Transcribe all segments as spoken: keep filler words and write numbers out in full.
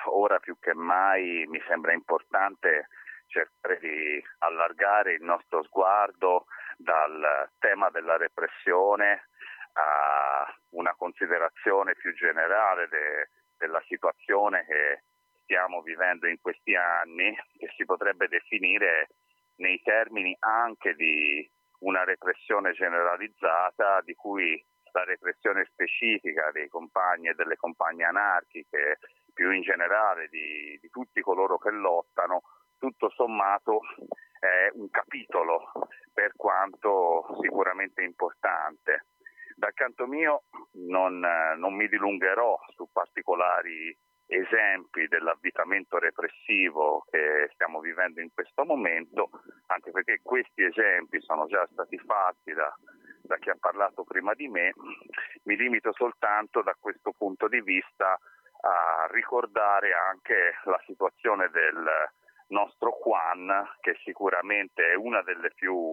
ora più che mai mi sembra importante cercare di allargare il nostro sguardo dal tema della repressione a una considerazione più generale de, della situazione che stiamo vivendo in questi anni, che si potrebbe definire nei termini anche di una repressione generalizzata, di cui la repressione specifica dei compagni e delle compagne anarchiche, più in generale di, di tutti coloro che lottano, tutto sommato è un capitolo, per quanto sicuramente importante. Dal canto mio non, non mi dilungherò su particolari esempi dell'avvitamento repressivo che stiamo vivendo in questo momento, anche perché questi esempi sono già stati fatti da, da chi ha parlato prima di me. Mi limito soltanto da questo punto di vista a ricordare anche la situazione del nostro Quan, che sicuramente è una delle più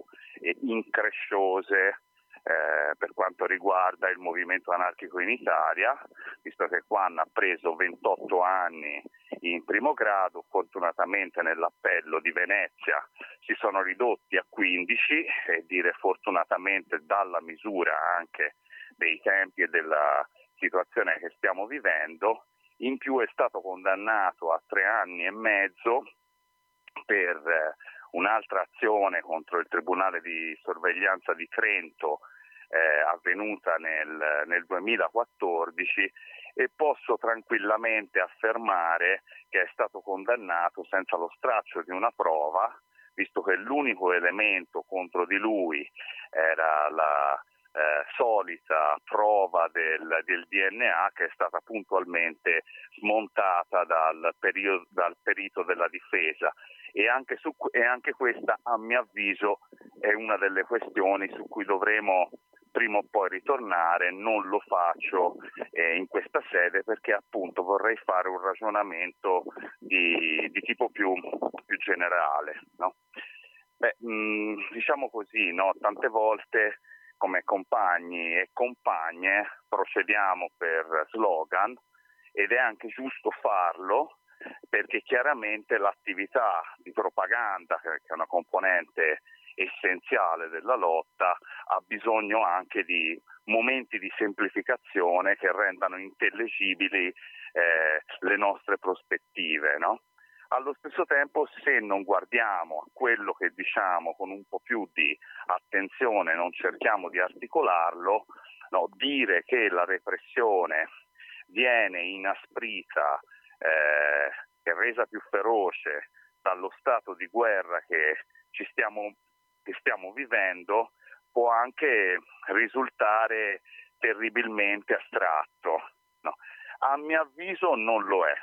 incresciose Eh, per quanto riguarda il movimento anarchico in Italia, visto che Quan ha preso ventotto anni in primo grado, fortunatamente nell'appello di Venezia si sono ridotti a quindici, e dire fortunatamente dalla misura anche dei tempi e della situazione che stiamo vivendo. In più è stato condannato a tre anni e mezzo per eh, un'altra azione contro il Tribunale di sorveglianza di Trento eh, avvenuta nel, nel duemilaquattordici, e posso tranquillamente affermare che è stato condannato senza lo straccio di una prova, visto che l'unico elemento contro di lui era la eh, solita prova del, del D N A, che è stata puntualmente smontata dal, periodo, dal perito della difesa. E anche, su, e anche questa, a mio avviso, è una delle questioni su cui dovremo prima o poi ritornare. Non lo faccio eh, in questa sede perché appunto vorrei fare un ragionamento di, di tipo più, più generale, no? Beh, mh, diciamo così, no? Tante volte come compagni e compagne procediamo per slogan, ed è anche giusto farlo, perché chiaramente l'attività di propaganda, che è una componente essenziale della lotta, ha bisogno anche di momenti di semplificazione che rendano intellegibili eh, le nostre prospettive, no? Allo stesso tempo, se non guardiamo a quello che diciamo con un po' più di attenzione, non cerchiamo di articolarlo, no, dire che la repressione viene inasprita eh, e resa più feroce dallo stato di guerra che ci stiamo, che stiamo vivendo, può anche risultare terribilmente astratto, no? A mio avviso non lo è.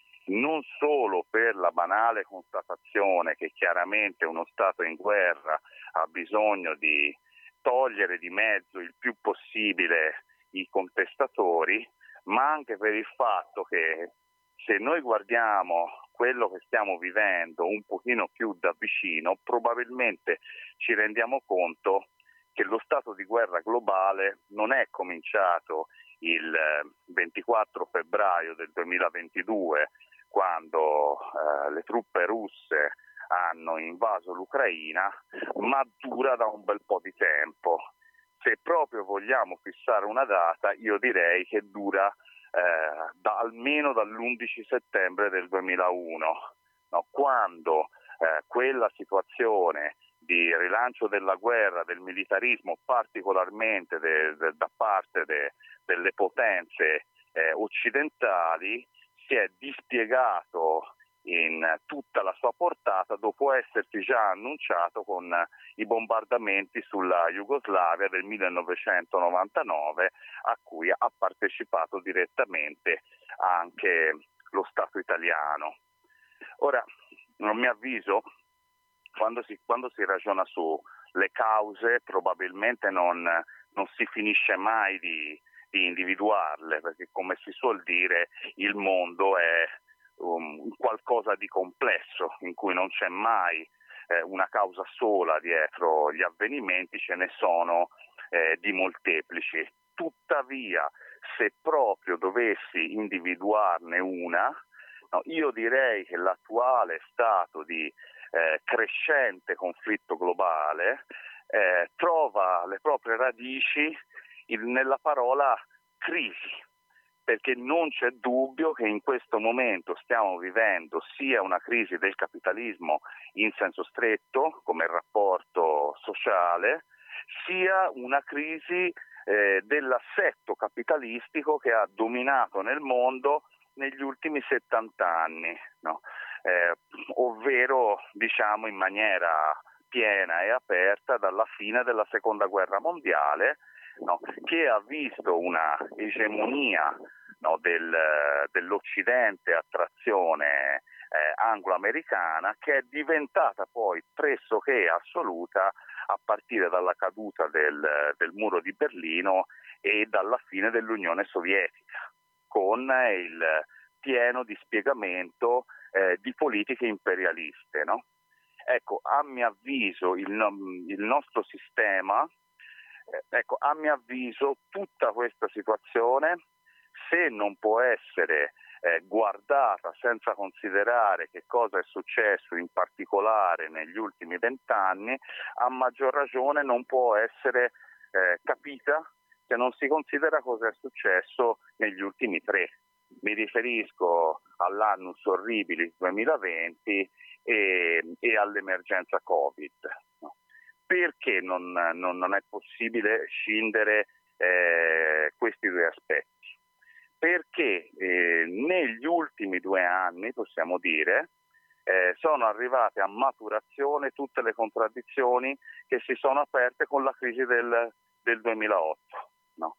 Non solo per la banale constatazione che chiaramente uno Stato in guerra ha bisogno di togliere di mezzo il più possibile i contestatori, ma anche per il fatto che se noi guardiamo quello che stiamo vivendo un pochino più da vicino, probabilmente ci rendiamo conto che lo stato di guerra globale non è cominciato il ventiquattro febbraio del duemilaventidue, quando eh, le truppe russe hanno invaso l'Ucraina, ma dura da un bel po' di tempo. Se proprio vogliamo fissare una data, io direi che dura eh, da, almeno dall'undici settembre del duemilauno, no? Quando eh, quella situazione di rilancio della guerra, del militarismo, particolarmente de, de, da parte de, delle potenze eh, occidentali, si è dispiegato in tutta la sua portata dopo essersi già annunciato con i bombardamenti sulla Jugoslavia del millenovecentonovantanove, a cui ha partecipato direttamente anche lo Stato italiano. Ora, a mio avviso, quando si, quando si ragiona sulle cause, probabilmente non, non si finisce mai di di individuarle, perché come si suol dire il mondo è um, qualcosa di complesso in cui non c'è mai eh, una causa sola dietro gli avvenimenti, ce ne sono eh, di molteplici. Tuttavia, se proprio dovessi individuarne una, No, io direi che l'attuale stato di eh, crescente conflitto globale eh, trova le proprie radici in, nella parola crisi, perché non c'è dubbio che in questo momento stiamo vivendo sia una crisi del capitalismo in senso stretto, come rapporto sociale, sia una crisi eh, dell'assetto capitalistico che ha dominato nel mondo negli ultimi settanta anni, no? eh, ovvero diciamo in maniera piena e aperta dalla fine della seconda guerra mondiale, no? Che ha visto una egemonia, no, del, dell'Occidente a trazione eh, anglo-americana, che è diventata poi pressoché assoluta a partire dalla caduta del, del muro di Berlino e dalla fine dell'Unione Sovietica, con il pieno dispiegamento eh, di politiche imperialiste, no? Ecco, a mio avviso il, il nostro sistema, eh, ecco, a mio avviso tutta questa situazione, se non può essere eh, guardata senza considerare che cosa è successo in particolare negli ultimi vent'anni, a maggior ragione non può essere eh, capita se non si considera cosa è successo negli ultimi tre. Mi riferisco all'annus horribilis duemilaventi e, e all'emergenza Covid. No? Perché non, non, non è possibile scindere eh, questi due aspetti? Perché eh, negli ultimi due anni, possiamo dire, eh, sono arrivate a maturazione tutte le contraddizioni che si sono aperte con la crisi del, del duemilaotto. No?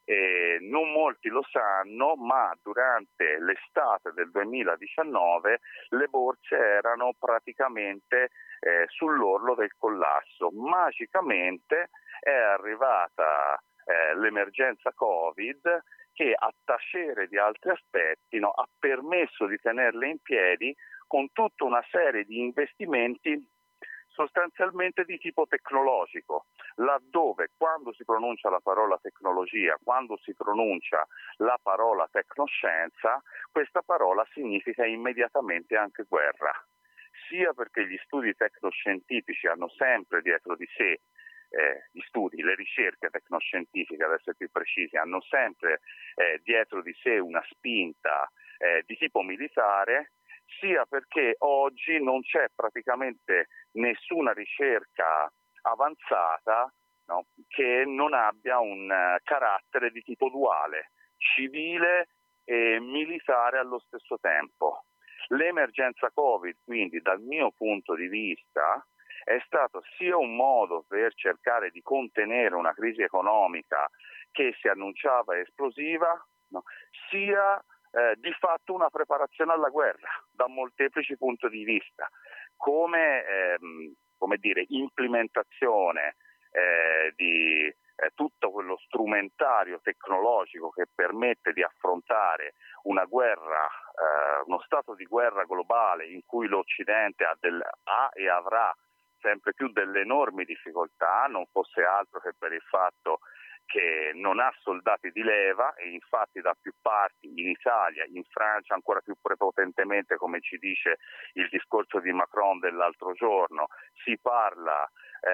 Eh, non molti lo sanno, ma durante l'estate del duemiladiciannove le borse erano praticamente eh, sull'orlo del collasso. Magicamente è arrivata eh, l'emergenza Covid, che a tacere di altri aspetti, no, ha permesso di tenerle in piedi con tutta una serie di investimenti sostanzialmente di tipo tecnologico, laddove quando si pronuncia la parola tecnologia, quando si pronuncia la parola tecnoscienza, questa parola significa immediatamente anche guerra, sia perché gli studi tecnoscientifici hanno sempre dietro di sé Eh, gli studi, le ricerche tecnoscientifiche, ad essere più precisi, hanno sempre eh, dietro di sé una spinta eh, di tipo militare, sia perché oggi non c'è praticamente nessuna ricerca avanzata, no, che non abbia un uh, carattere di tipo duale, civile e militare allo stesso tempo. L'emergenza Covid, quindi, dal mio punto di vista, è stato sia un modo per cercare di contenere una crisi economica che si annunciava esplosiva, no? sia eh, di fatto una preparazione alla guerra da molteplici punti di vista, come, ehm, come dire, implementazione eh, di eh, tutto quello strumentario tecnologico che permette di affrontare una guerra, eh, uno stato di guerra globale in cui l'Occidente ha, del, ha e avrà sempre più delle enormi difficoltà, non fosse altro che per il fatto che non ha soldati di leva, e infatti da più parti, in Italia, in Francia ancora più prepotentemente, come ci dice il discorso di Macron dell'altro giorno, si parla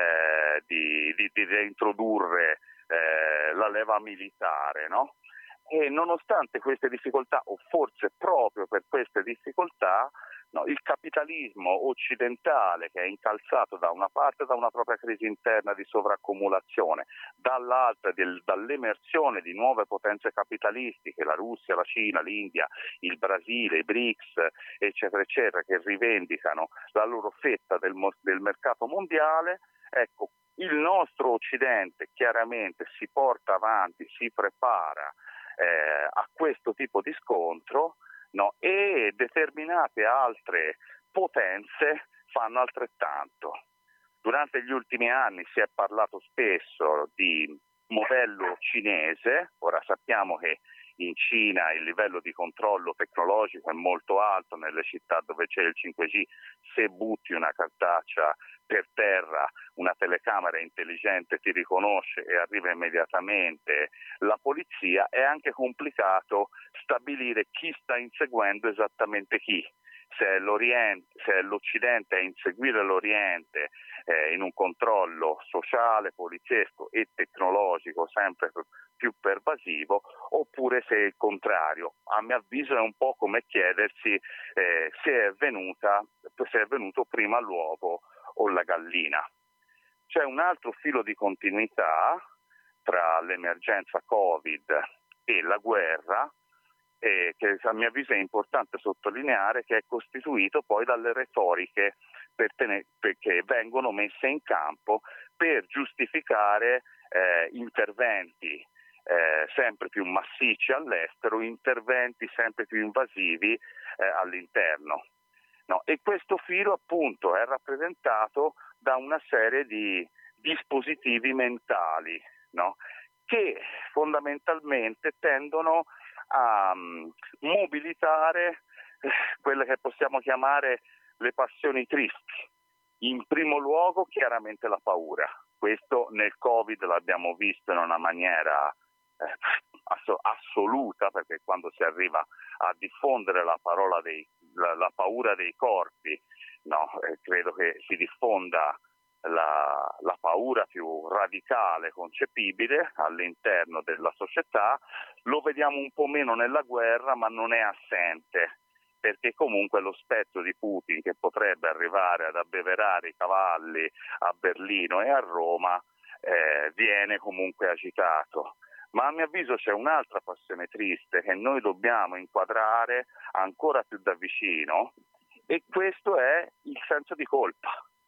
eh, di, di, di reintrodurre eh, la leva militare, no? E nonostante queste difficoltà, o forse proprio per queste difficoltà, no, il capitalismo occidentale, che è incalzato da una parte da una propria crisi interna di sovraccumulazione, dall'altra del, dall'emersione di nuove potenze capitalistiche, la Russia, la Cina, l'India, il Brasile, i B R I C S, eccetera, eccetera, che rivendicano la loro fetta del, del mercato mondiale, ecco, il nostro Occidente chiaramente si porta avanti, si prepara eh, a questo tipo di scontro, no? E determinate altre potenze fanno altrettanto. Durante gli ultimi anni si è parlato spesso di modello cinese, ora sappiamo che in Cina il livello di controllo tecnologico è molto alto, nelle città dove c'è il cinque G, se butti una cartaccia per terra una telecamera intelligente ti riconosce e arriva immediatamente la polizia, è anche complicato stabilire chi sta inseguendo esattamente chi. Se è, l'Oriente, se è l'Occidente a inseguire l'Oriente eh, in un controllo sociale, poliziesco e tecnologico sempre più pervasivo, oppure se è il contrario. A mio avviso è un po' come chiedersi eh, se è venuta, se è venuto prima l'uovo o la gallina. C'è un altro filo di continuità tra l'emergenza Covid e la guerra, Eh, che a mio avviso è importante sottolineare, che è costituito poi dalle retoriche per tenere, che vengono messe in campo per giustificare eh, interventi eh, sempre più massicci all'estero, interventi sempre più invasivi eh, all'interno. No, e questo filo appunto è rappresentato da una serie di dispositivi mentali, no, che fondamentalmente tendono a um, mobilitare eh, quelle che possiamo chiamare le passioni tristi. In primo luogo chiaramente la paura. Questo nel Covid l'abbiamo visto in una maniera eh, ass- assoluta, perché quando si arriva a diffondere la parola dei, la, la paura dei corpi, no, eh, credo che si diffonda La, la paura più radicale concepibile all'interno della società. Lo vediamo un po' meno nella guerra, ma non è assente, perché comunque lo spettro di Putin, che potrebbe arrivare ad abbeverare i cavalli a Berlino e a Roma, eh, viene comunque agitato. Ma a mio avviso c'è un'altra passione triste che noi dobbiamo inquadrare ancora più da vicino, e questo è il senso di colpa.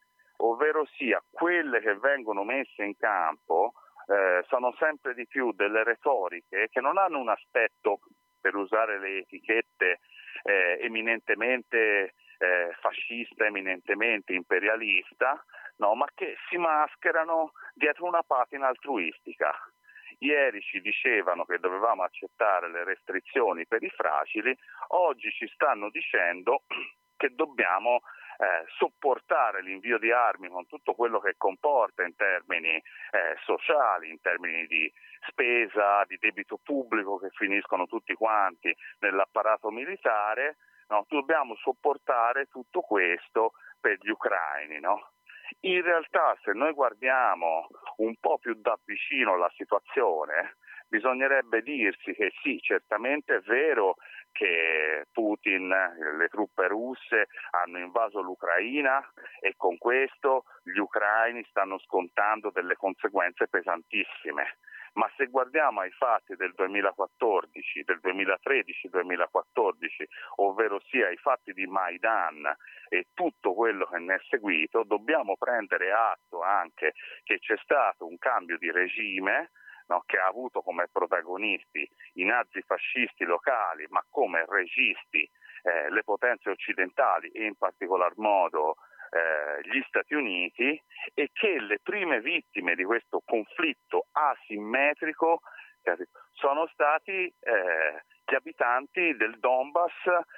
Ovvero sia, quelle che vengono messe in campo eh, sono sempre di più delle retoriche che non hanno un aspetto, per usare le etichette, eh, eminentemente eh, fascista, eminentemente imperialista, no, ma che si mascherano dietro una patina altruistica. Ieri ci dicevano che dovevamo accettare le restrizioni per i fragili, oggi ci stanno dicendo che dobbiamo Eh, sopportare l'invio di armi con tutto quello che comporta in termini eh, sociali, in termini di spesa, di debito pubblico, che finiscono tutti quanti nell'apparato militare, no? Dobbiamo sopportare tutto questo per gli ucraini, no? In realtà, se noi guardiamo un po' più da vicino la situazione, bisognerebbe dirsi che sì, certamente è vero che Putin, le truppe russe hanno invaso l'Ucraina e con questo gli ucraini stanno scontando delle conseguenze pesantissime. Ma se guardiamo ai fatti del duemilaquattordici, del duemilatredici duemilaquattordici, ovvero sia i fatti di Maidan e tutto quello che ne è seguito, dobbiamo prendere atto anche che c'è stato un cambio di regime, no, che ha avuto come protagonisti i nazifascisti locali, ma come registi eh, le potenze occidentali e in particolar modo eh, gli Stati Uniti, e che le prime vittime di questo conflitto asimmetrico sono stati eh, gli abitanti del Donbass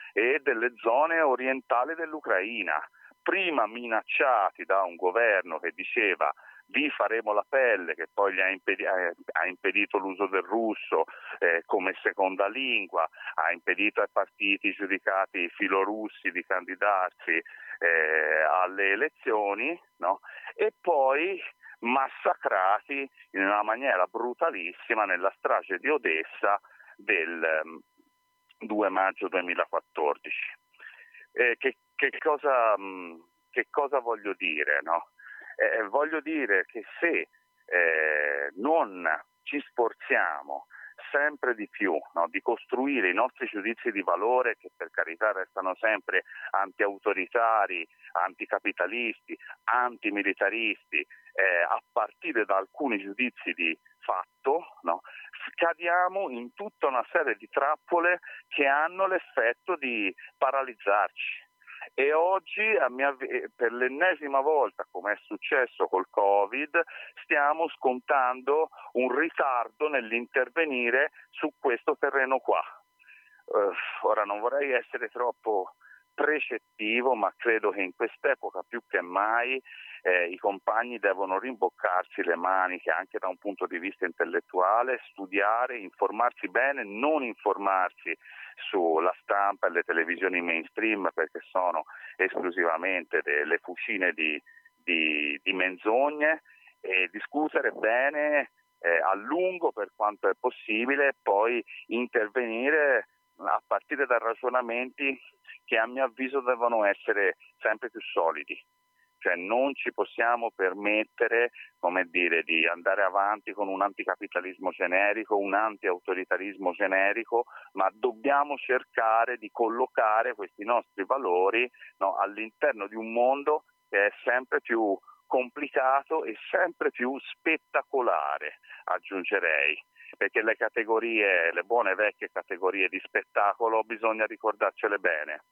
e delle zone orientali dell'Ucraina, prima minacciati da un governo che diceva vi faremo la pelle, che poi gli ha, impedi- ha impedito l'uso del russo eh, come seconda lingua, ha impedito ai partiti giudicati filorussi di candidarsi eh, alle elezioni, no? E poi massacrati in una maniera brutalissima nella strage di Odessa del um, due maggio duemilaquattordici. Eh, che, che, cosa, mh, che cosa voglio dire, no? Eh, voglio dire che se eh, non ci sforziamo sempre di più, no, di costruire i nostri giudizi di valore, che per carità restano sempre anti-autoritari, anticapitalisti, antimilitaristi, eh, a partire da alcuni giudizi di fatto, no, cadiamo in tutta una serie di trappole che hanno l'effetto di paralizzarci. E oggi, a mia, per l'ennesima volta, come è successo col Covid, stiamo scontando un ritardo nell'intervenire su questo terreno qua. Uh, ora non vorrei essere troppo precettivo, ma credo che in quest'epoca più che mai eh, i compagni devono rimboccarsi le maniche anche da un punto di vista intellettuale, studiare, informarsi bene, non informarsi sulla stampa e le televisioni mainstream perché sono esclusivamente delle fucine di, di, di menzogne, e discutere bene eh, a lungo per quanto è possibile, poi intervenire a partire da ragionamenti che a mio avviso devono essere sempre più solidi. Cioè non ci possiamo permettere, come dire, di andare avanti con un anticapitalismo generico, un anti-autoritarismo generico, ma dobbiamo cercare di collocare questi nostri valori, no, all'interno di un mondo che è sempre più complicato e sempre più spettacolare, aggiungerei, perché le categorie, le buone vecchie categorie di spettacolo bisogna ricordarcele bene.